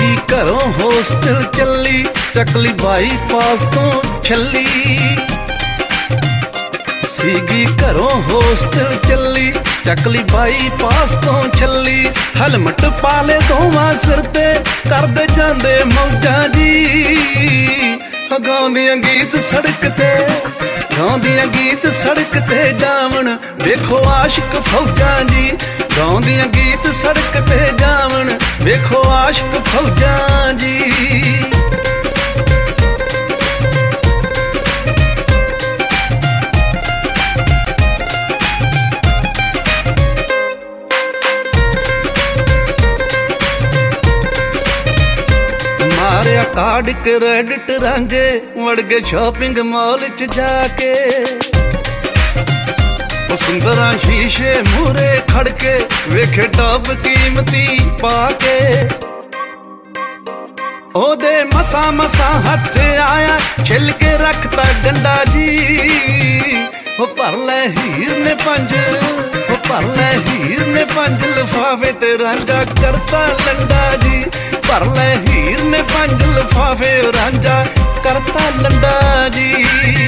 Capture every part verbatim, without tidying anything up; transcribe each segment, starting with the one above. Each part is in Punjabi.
ਸੀਗੀ ਘਰੋਂ ਹੋਸਟਲ ਚੱਲੀ, ਚੱਕਲੀ ਬਾਈਪਾਸ ਤੋਂ ਛੱਲੀ। ਸੀਗੀ ਘਰੋਂ ਹੋਸਟਲ ਚੱਲੀ, ਚੱਕਲੀ ਬਾਈਪਾਸ ਤੋਂ ਛੱਲੀ। ਹੈਲਮਟ ਪਾ ਲੈ ਦੋਵਾਂ ਸਿਰ ਤੇ, ਕਰਦੇ ਜਾਂਦੇ ਮੌਜਾਂ ਜੀ। ਗਾਉਂਦੀਆਂ ਗੀਤ ਸੜਕ ਤੇ, ਗਾਉਂਦੀਆਂ ਗੀਤ ਸੜਕ ਤੇ ਜਾਵਣ, ਵੇਖੋ ਆਸ਼ਿਕ ਫੌਜਾਂ ਜੀ। ਗਾਉਂਦੀਆਂ ਗੀਤ ਸੜਕ ਤੇ ਜਾਵਣ, ਵੇਖੋ ਆਸ਼ਿਕ ਫੌਜਾਂ ਜੀ। ਮਾਰਿਆ ਕਾਰਡ ਕ੍ਰੈਡਿਟ ਰਾਂਝੇ, ਵੜ ਗਏ ਸ਼ਾਪਿੰਗ ਮਾਲ ਚ ਜਾ ਕੇ। ਉਹ ਸੁੰਦਰਾਂ ਸ਼ੀਸ਼ੇ ਮੂਹਰੇ ਖੜ ਕੇ, ਵੇਖੇ ਟੌਪ ਕੀਮਤੀ ਪਾ ਕੇ। ਉਹਦੇ ਮਸਾਂ ਮਸਾਂ ਹੱਥ ਆਇਆ, ਛਿੱਲ ਕੇ ਰੱਖਤਾ ਡੰਡਾ ਜੀ। ਉਹ ਭਰ ਲੈ ਹੀਰ ਨੇ ਪੰਜ, ਉਹ ਭਰ ਲੈ ਹੀਰ ਨੇ ਪੰਜ ਲਿਫਾਫੇ ਤੇ ਰਾਂਝਾ ਕਰਤਾ ਲੰਡਾ ਜੀ। ਭਰ ਲੈ ਹੀਰ ਨੇ ਪੰਜ ਲਿਫਾਫੇ, ਰਾਂਝਾ ਕਰਤਾ ਲੰਡਾ ਜੀ।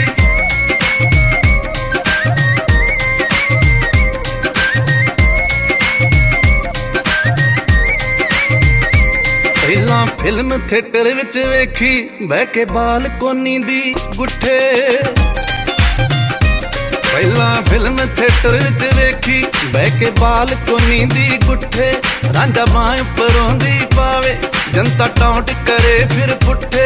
ਪਹਿਲਾਂ ਫਿਲਮ ਥੀਏਟਰ ਵਿੱਚ ਵੇਖੀ, ਬਹਿ ਕੇ ਬਾਲਕੋਨੀ ਦੀ ਗੁੱਠੇ। ਪਹਿਲਾਂ ਫਿਲਮ ਥੀਏਟਰ ਵਿੱਚ ਵੇਖੀ, ਬਹਿ ਕੇ ਬਾਲਕੋਨੀ ਦੀ ਗੁੱਠੇ। ਰਾਂਝਾ ਬਾਂਹ ਉੱਪਰੋਂ ਦੀ ਪਾਵੇ, ਜਨਤਾ ਟੌਂਟ ਕਰੇ ਫਿਰ ਪੁੱਠੇ।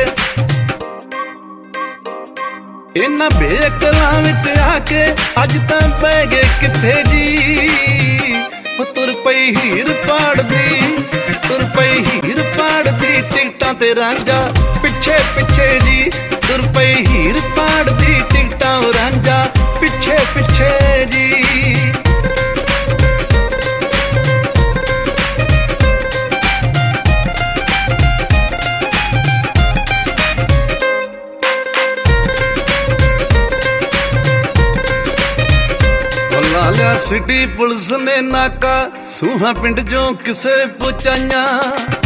ਇਹਨਾਂ ਬੇਅਕਲਾਂ ਵਿੱਚ ਆ ਕੇ ਅੱਜ ਤਾਂ ਪੈ ਗਏ ਕਿੱਥੇ ਜੀ। ਉਹ ਤੁਰ ਪਈ ਹੀਰ ਪਾੜਦੀ, ਤੁਰ ਪਈ ਹੀਰ ਪਾੜਦੀ, ਟਿਕਟਾਂ ਤੇ ਰਾਂਝਾ ਪਿੱਛੇ ਪਿੱਛੇ ਜੀ। ਤੁਰ ਪਈ ਹੀਰ ਪਾੜਦੀ, ਟਿਕਟਾਂ ਰਾਂਝਾ ਪਿੱਛੇ ਪਿੱਛੇ ਜੀ। ਲਾ ਲਿਆ ਸਿਟੀ ਪੁਲਿਸ ਨੇ ਨਾਕਾ, ਸੂਹਾ ਪਿੰਡ ਚੋਂ ਕਿਸੇ ਪੁਚਾਈਆਂ।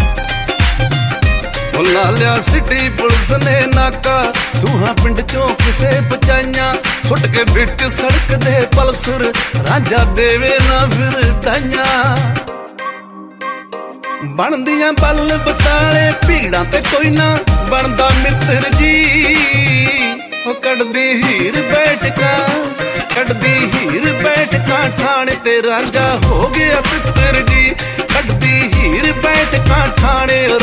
ਲਾ ਲਿਆ ਸਿਟੀ ਪੁਲਿਸ ਨੇ ਨਾਕਾ, ਸੂਹਾ ਪਿੰਡ ਚੋਂ ਕਿਸੇ ਪੁਚਾਈਆਂ। ਸੁੱਟ ਕੇ ਵਿੱਚ ਸੜਕ ਦੇ ਪਲਸਰ, ਰਾਂਝਾ ਦੇਵੇ ਨਾ ਫਿਰ ਦਾਈਆਂ। ਬਣਦੀਆਂ ਬਲ ਬਤਾਲੇ ਭੀੜਾਂ ਤੇ ਕੋਈ ਨਾ ਬਣਦਾ ਮਿੱਤਰ ਜੀ। ਉਹ ਕੱਢਦੀ ਹੀਰ ਬੈਠਕਾਂ, ਕੱਢਦੀ ਹੀਰ ਬੈਠਕਾਂ, ਠਾਣੇ ਤੇ ਰਾਂਝਾ ਹੋ ਗਿਆ ਤਿੱਤਰ ਜੀ। ਕੱਢਦੀ ਹੀਰ ਬੈਠਕਾਂ, ਠਾਣੇ